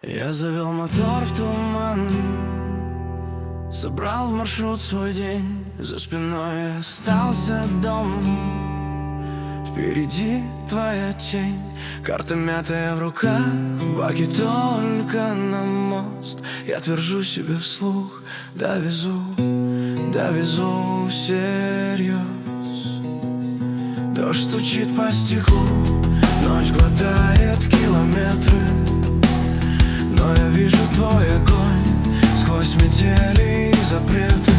Я завел мотор в туман, собрал в маршрут свой день. За спиной остался дом, впереди твоя тень. Карта мятая в руках, в баке только на мост. Я твержу себе вслух: довезу всерьез. Дождь стучит по стеклу, ночь глотает километры, но я вижу твой огонь сквозь метели и запреты.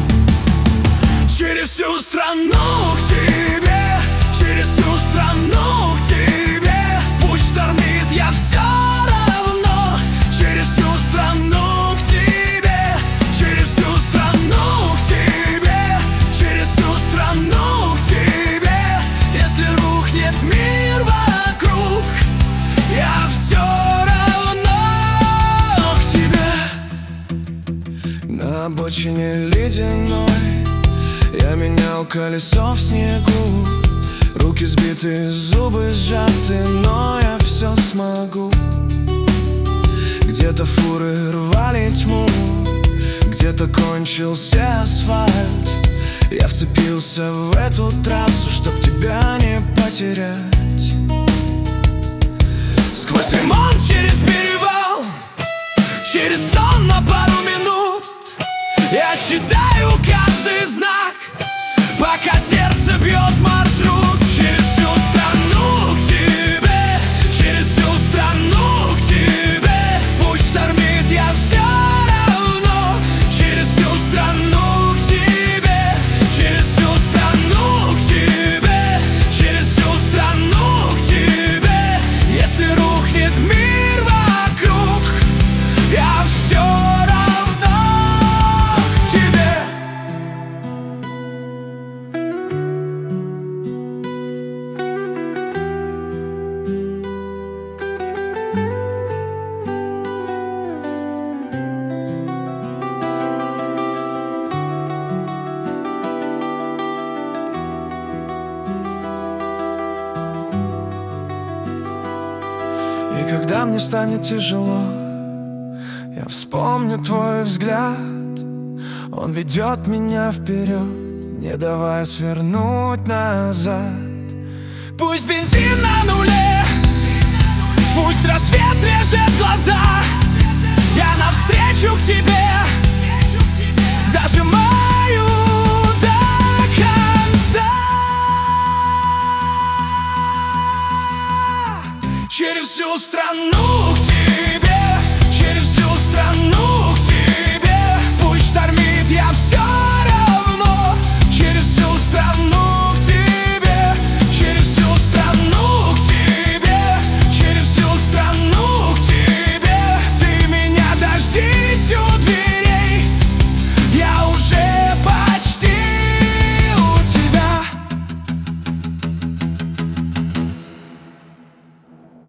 Через всю страну к тебе, через всю страну к тебе. Пусть штормит, я все равно. Через всю страну к тебе, через всю страну к тебе, через всю страну к тебе. Если рухнет мир вокруг, я все равно к тебе. На обочине ледяной я менял колесо в снегу. Руки сбиты, зубы сжаты, но я все смогу. Где-то фуры рвали тьму, где-то кончился асфальт. Я вцепился в эту трассу, чтоб тебя не потерять. Сквозь ремонт, через перевал, через сон на пару минут. Я считаю каждый знак, пока сердце бьет маршрут. Через всю страну к тебе, через всю страну к тебе. Пусть штормит, я все равно. Через всю страну к тебе, через всю страну к тебе, через всю страну к тебе. Если рухнет мир вокруг, я все равно к тебе. И когда мне станет тяжело, я вспомню твой взгляд. Он ведет меня вперед, не давая свернуть назад. Пусть бензин на нуле, пусть рассвет режет глаза. Я навстречу к тебе дожимаю до конца. Через всю страну